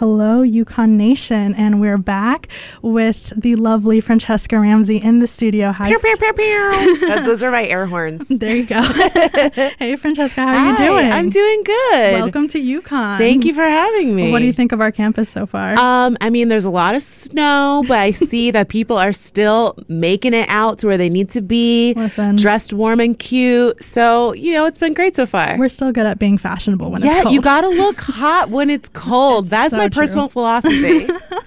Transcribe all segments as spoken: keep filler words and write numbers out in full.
Hello, Yukon Nation, and we're back with the lovely Francesca Ramsey in the studio. Hi. Pew, pew, pew, pew. Those are my air horns. There you go. Hey, Francesca, how are Hi, you doing? I'm doing good. Welcome to Yukon. Thank you for having me. What do you think of our campus so far? Um, I mean, there's a lot of snow, but I see that people are still making it out to where they need to be, Listen. dressed warm and cute. So, you know, it's been great so far. We're still good at being fashionable when yeah, it's cold. you got to look hot when it's cold. It's That's so my true. personal philosophy.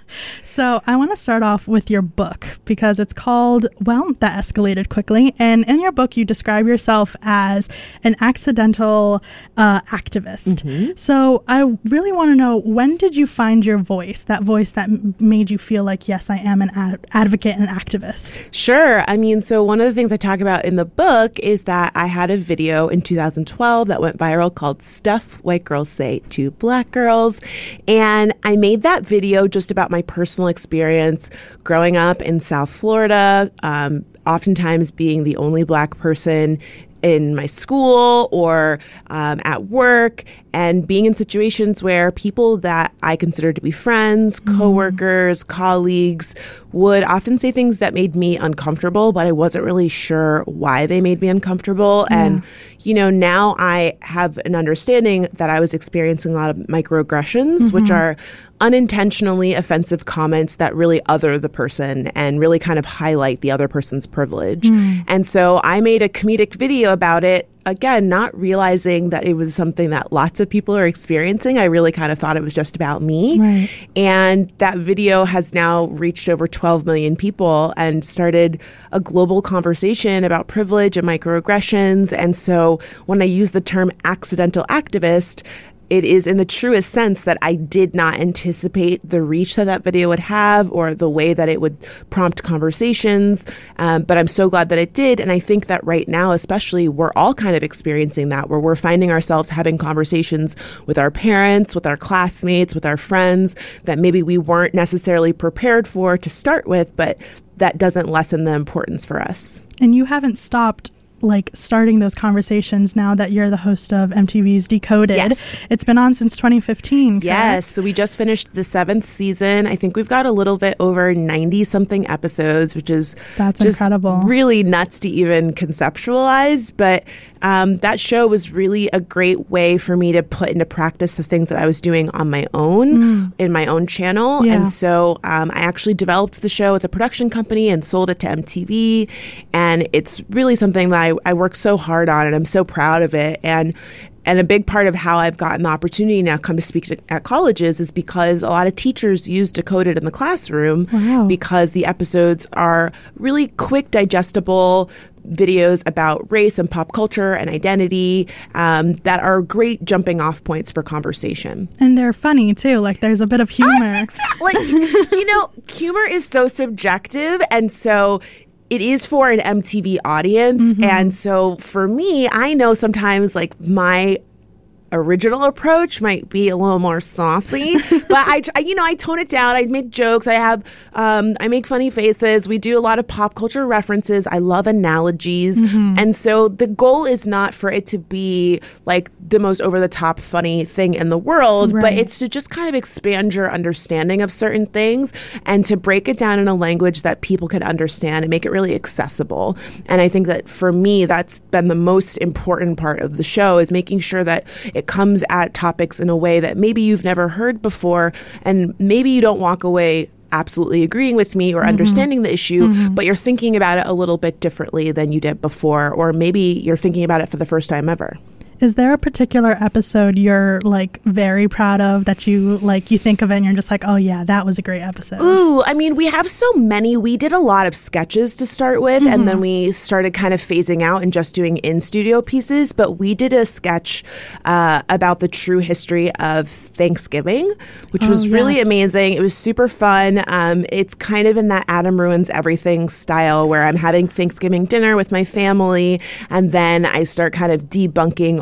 So I want to start off with your book because it's called, well, That Escalated Quickly. And in your book, you describe yourself as an accidental uh, activist. Mm-hmm. So I really want to know, when did you find your voice, that voice that m- made you feel like, yes, I am an ad- advocate and activist? Sure. I mean, so one of the things I talk about in the book is that I had a video in two thousand twelve that went viral called Stuff White Girls Say to Black Girls. And I made that video just about my personal experience growing up in South Florida, um, oftentimes being the only Black person in my school or um, at work, and being in situations where people that I considered to be friends, coworkers, mm. colleagues would often say things that made me uncomfortable, but I wasn't really sure why they made me uncomfortable. Yeah. And, you know, now I have an understanding that I was experiencing a lot of microaggressions, mm-hmm. which are unintentionally offensive comments that really other the person and really kind of highlight the other person's privilege. Mm. And so I made a comedic video about it. Again, not realizing that it was something that lots of people are experiencing. I really kind of thought it was just about me. Right. And that video has now reached over twelve million people and started a global conversation about privilege and microaggressions. And so when I use the term accidental activist, it is in the truest sense that I did not anticipate the reach that that video would have or the way that it would prompt conversations. Um, but I'm so glad that it did. And I think that right now, especially, we're all kind of experiencing that, where we're finding ourselves having conversations with our parents, with our classmates, with our friends that maybe we weren't necessarily prepared for to start with, but that doesn't lessen the importance for us. And you haven't stopped like starting those conversations now that you're the host of M T V's Decoded. Yes. It's been on since twenty fifteen, correct? Yes. So we just finished the seventh season. I think we've got a little bit over ninety something episodes, which is That's just incredible. Really nuts to even conceptualize. But um, that show was really a great way for me to put into practice the things that I was doing on my own, mm. in my own channel. Yeah. And so um, I actually developed the show with a production company and sold it to M T V. And it's really something that I, I worked so hard on, and I'm so proud of it. And And a big part of how I've gotten the opportunity now to come to speak to, at colleges is because a lot of teachers use Decoded in the classroom. Wow. Because the episodes are really quick, digestible videos about race and pop culture and identity um, that are great jumping off points for conversation. And they're funny too. Like there's a bit of humor. I think that, like, you know, humor is so subjective, and so it is for an M T V audience. Mm-hmm. And so for me, I know sometimes like my original approach might be a little more saucy, but I, I, you know, I tone it down. I make jokes. I have, um, I make funny faces. We do a lot of pop culture references. I love analogies. Mm-hmm. And so the goal is not for it to be like the most over the top funny thing in the world, right. but it's to just kind of expand your understanding of certain things and to break it down in a language that people can understand and make it really accessible. And I think that for me, that's been the most important part of the show, is making sure that it comes at topics in a way that maybe you've never heard before, and maybe you don't walk away absolutely agreeing with me or mm-hmm. understanding the issue, mm-hmm. but you're thinking about it a little bit differently than you did before, or maybe you're thinking about it for the first time ever. Is there a particular episode you're like very proud of that you like, you think of it and you're just like, oh yeah, that was a great episode? Ooh, I mean, we have so many. We did a lot of sketches to start with, mm-hmm. and then we started kind of phasing out and just doing in-studio pieces. But we did a sketch uh, about the true history of Thanksgiving, which oh, was really yes. amazing. It was super fun. Um, it's kind of in that Adam Ruins Everything style, where I'm having Thanksgiving dinner with my family, and then I start kind of debunking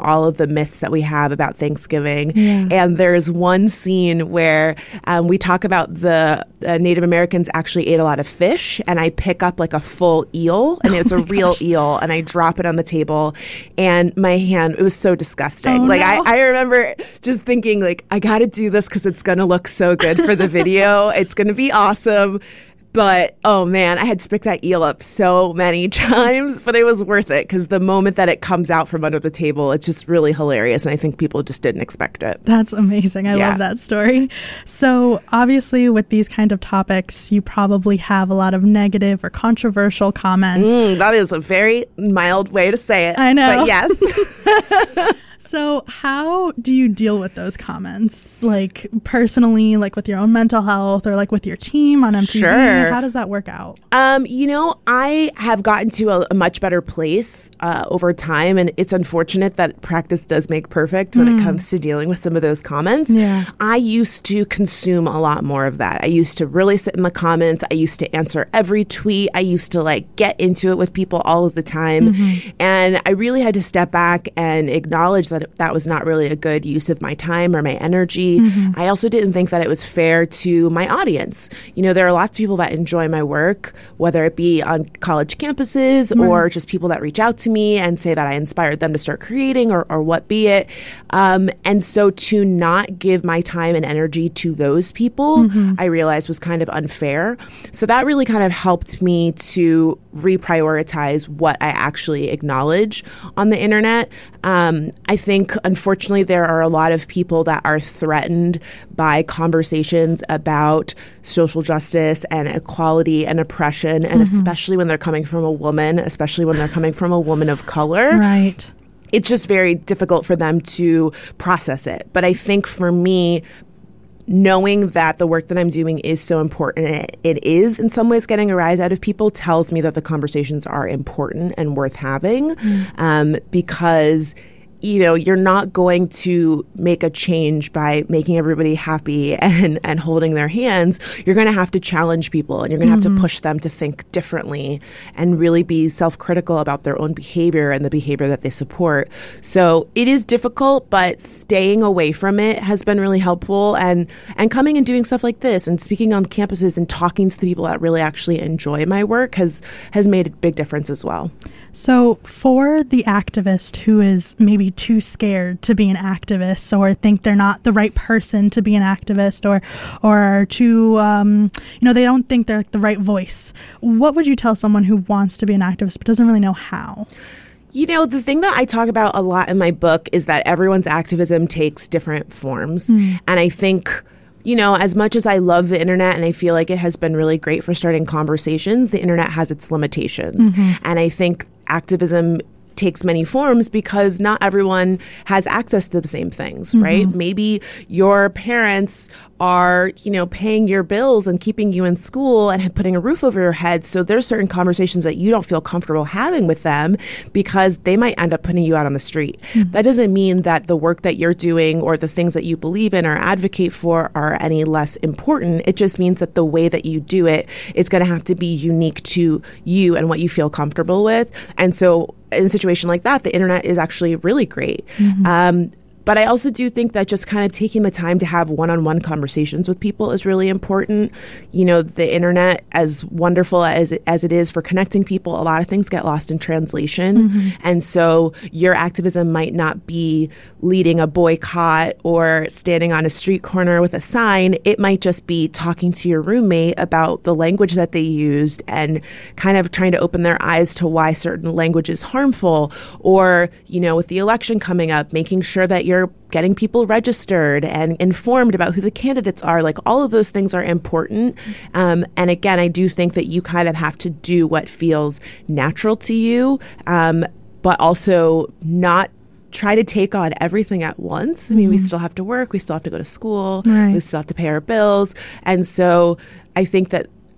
all of the myths that we have about Thanksgiving. Yeah. And there's one scene where um, we talk about the uh, Native Americans actually ate a lot of fish, and I pick up like a full eel, and it's Oh a my real gosh. eel, and I drop it on the table, and my hand, it was so disgusting. Oh, like no. I, I remember just thinking like, I got to do this because it's going to look so good for the video. It's going to be awesome. But, oh man, I had to pick that eel up so many times, but it was worth it because the moment that it comes out from under the table, it's just really hilarious. And I think people just didn't expect it. That's amazing. I Yeah. love that story. So obviously with these kind of topics, you probably have a lot of negative or controversial comments. Mm, that is a very mild way to say it. I know. But yes. So how do you deal with those comments? Like personally, like with your own mental health or like with your team on M T V? Sure. How does that work out? Um, you know, I have gotten to a, a much better place uh, over time, and it's unfortunate that practice does make perfect when it comes to dealing with some of those comments. Yeah. I used to consume a lot more of that. I used to really sit in the comments. I used to answer every tweet. I used to like get into it with people all of the time. And I really had to step back and acknowledge that that was not really a good use of my time or my energy. I also didn't think that it was fair to my audience. You know, there are lots of people that enjoy my work, whether it be on college campuses or just people that reach out to me and say that I inspired them to start creating or, or what be it. Um, and so to not give my time and energy to those people, I realized was kind of unfair. So that really kind of helped me to reprioritize what I actually acknowledge on the internet. Um, I think, unfortunately, there are a lot of people that are threatened by conversations about social justice and equality and oppression, and especially when they're coming from a woman, especially when they're coming from a woman of color. Right. It's just very difficult for them to process it. But I think for me, knowing that the work that I'm doing is so important, and it, it is in some ways getting a rise out of people, tells me that the conversations are important and worth having. Mm. Um, because you know, you're not going to make a change by making everybody happy and, and holding their hands. You're going to have to challenge people, and you're going to mm-hmm. have to push them to think differently and really be self-critical about their own behavior and the behavior that they support. So it is difficult, but staying away from it has been really helpful. And, and coming and doing stuff like this and speaking on campuses and talking to the people that really actually enjoy my work has, has made a big difference as well. So for the activist who is maybe too scared to be an activist, or think they're not the right person to be an activist, or or are too, um, you know, they don't think they're like the right voice, what would you tell someone who wants to be an activist but doesn't really know how? You know, the thing that I talk about a lot in my book is that everyone's activism takes different forms. Mm. And I think, you know, as much as I love the internet and I feel like it has been really great for starting conversations, the internet has its limitations. Mm-hmm. And I think activism takes many forms because not everyone has access to the same things, mm-hmm. right? Maybe your parents are, you know, paying your bills and keeping you in school and putting a roof over your head. So there's certain conversations that you don't feel comfortable having with them because they might end up putting you out on the street. Mm-hmm. That doesn't mean that the work that you're doing or the things that you believe in or advocate for are any less important. It just means that the way that you do it is going to have to be unique to you and what you feel comfortable with. And so in a situation like that, the internet is actually really great. Mm-hmm. Um, But I also do think that just kind of taking the time to have one-on-one conversations with people is really important. You know, the internet, as wonderful as it, as it is for connecting people, a lot of things get lost in translation. Mm-hmm. And so your activism might not be leading a boycott or standing on a street corner with a sign. It might just be talking to your roommate about the language that they used and kind of trying to open their eyes to why certain language is harmful. Or, you know, with the election coming up, making sure that you're You're getting people registered and informed about who the candidates are. Like, all of those things are important. Um, and again, I do think that you kind of have to do what feels natural to you, um, but also not try to take on everything at once. I mean, mm-hmm. we still have to work. We still have to go to school. Right. We still have to pay our bills. And so I think that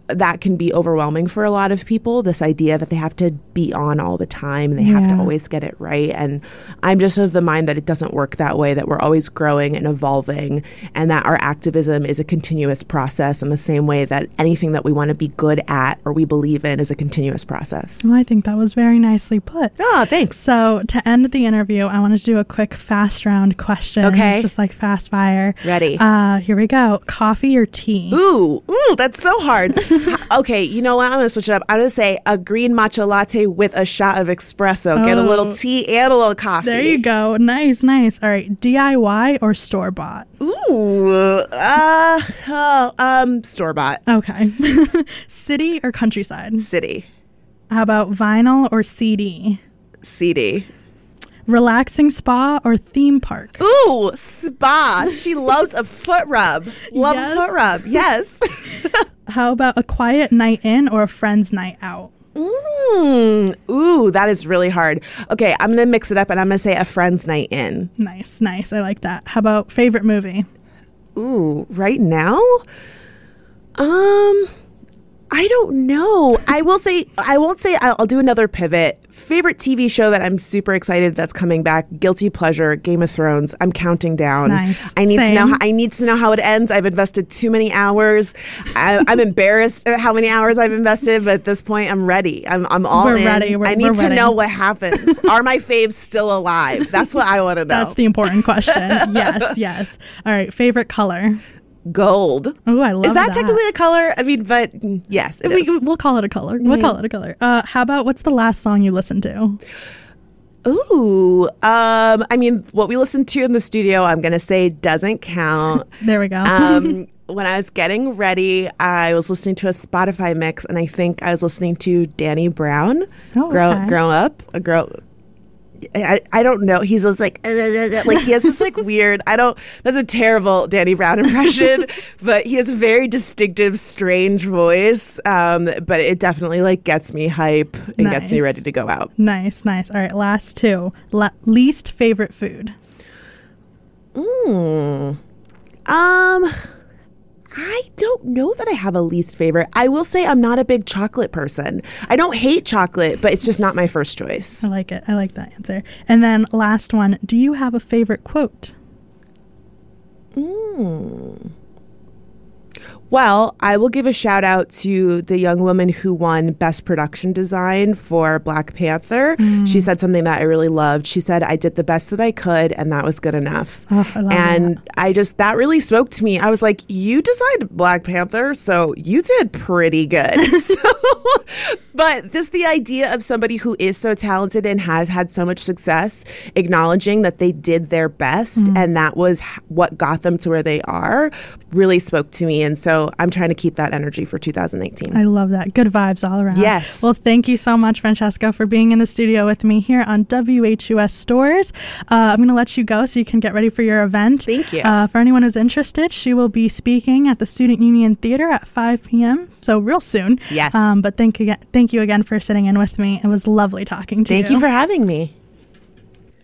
that can be overwhelming for a lot of people, this idea that they have to be on all the time and they have to Yeah. always get it right. And I'm just of the mind that it doesn't work that way, that we're always growing and evolving, and that our activism is a continuous process in the same way that anything that we want to be good at or we believe in is a continuous process. Well, I think that was very nicely put. Oh, thanks. So to end the interview, I wanted to do a quick fast round question. Okay. Just like fast fire. Ready. Uh, here we go. Coffee or tea? Ooh, ooh, that's so hard. Okay, you know what? I'm going to switch it up. I'm going to say a green matcha latte with a shot of espresso. Get a little Oh. tea and a little coffee. There you go. Nice, nice. All right. D I Y or store bought? Ooh, uh, oh, um, store-bought. Okay. City or countryside? City. How about vinyl or C D? C D. Relaxing spa or theme park? Ooh, spa. She loves a foot rub. Love Yes. a foot rub. Yes. How about a quiet night in or a friend's night out? Mm, ooh, that is really hard. Okay, I'm going to mix it up and I'm going to say a friend's night in. Nice, nice. I like that. How about favorite movie? Ooh, right now? Um, I don't know. I will say, I won't say, I'll, I'll do another pivot. Favorite T V show that I'm super excited that's coming back, Guilty Pleasure, Game of Thrones. I'm counting down. Nice. I need Same. to know. How, I need to know how it ends. I've invested too many hours. I, I'm embarrassed at how many hours I've invested, but at this point, I'm ready. I'm, I'm all We're in. ready. We're- I need we're to ready. know what happens. Are my faves still alive? That's what I want to know. That's the important question. Yes, yes. All right. Favorite color? Gold. Oh, I love Is that, that. technically a color? I mean, but mm, yes, it we, is. We'll call it a color. We'll call it a color. Uh, how about what's the last song you listened to? Ooh, um, I mean, what we listened to in the studio, I'm gonna say doesn't count. There we go. Um, when I was getting ready, I was listening to a Spotify mix, and I think I was listening to Danny Brown. Oh, grow, okay. grow up, a grow. I, I don't know. He's just like, uh, uh, uh, like he has this like weird, I don't, that's a terrible Danny Brown impression, but he has a very distinctive, strange voice. Um, but it definitely like gets me hype and gets me Nice. ready to go out. Nice, nice. All right. Last two. La- least favorite food? Mm. Um, I don't know that I have a least favorite. I will say I'm not a big chocolate person. I don't hate chocolate, but it's just not my first choice. I like it. I like that answer. And then last one. Do you have a favorite quote? Mm. Well, I will give a shout out to the young woman who won Best Production Design for Black Panther. Mm. She said something that I really loved. She said, I did the best that I could, and that was good enough. Oh, I love and that. I just, that really spoke to me. I was like, you designed Black Panther, so you did pretty good. so, but this, the idea of somebody who is so talented and has had so much success, acknowledging that they did their best Mm. and that was h- what got them to where they are, really spoke to me. And so I'm trying to keep that energy for two thousand eighteen. I love that. Good vibes all around. Yes. Well, thank you so much, Francesca, for being in the studio with me here on W H U S Stores. Uh, I'm going to let you go so you can get ready for your event. Thank you. Uh, for anyone who's interested, she will be speaking at the Student Union Theater at five p.m. So real soon. Yes. Um, but thank, again, thank you again for sitting in with me. It was lovely talking to you. Thank you for having me.